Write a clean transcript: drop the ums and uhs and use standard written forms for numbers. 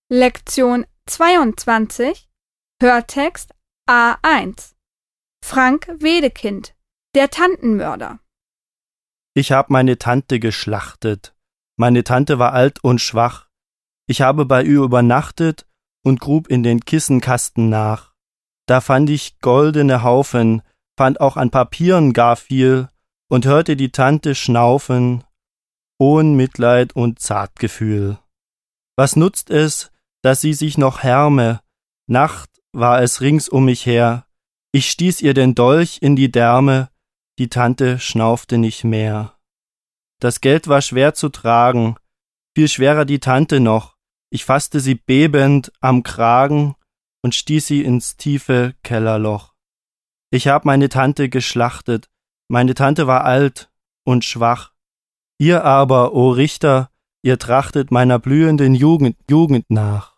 Lektion 22, Hörtext A1. Frank Wedekind, der Tantenmörder. Ich hab meine Tante geschlachtet. Meine Tante war alt und schwach. Ich habe bei ihr übernachtet und grub in den Kissenkasten nach. Da fand ich goldene Haufen, fand auch an Papieren gar viel und hörte die Tante schnaufen, ohn Mitleid und Zartgefühl. Was nutzt es, dass sie sich noch härme? Nacht war es rings um mich her. Ich stieß ihr den Dolch in die Därme, die Tante schnaufte nicht mehr. Das Geld war schwer zu tragen, viel schwerer die Tante noch. Ich fasste sie bebend am Kragen und stieß sie ins tiefe Kellerloch. Ich hab meine Tante geschlachtet. Meine Tante war alt und schwach. Ihr aber, o Richter, ihr trachtet meiner blühenden Jugend nach.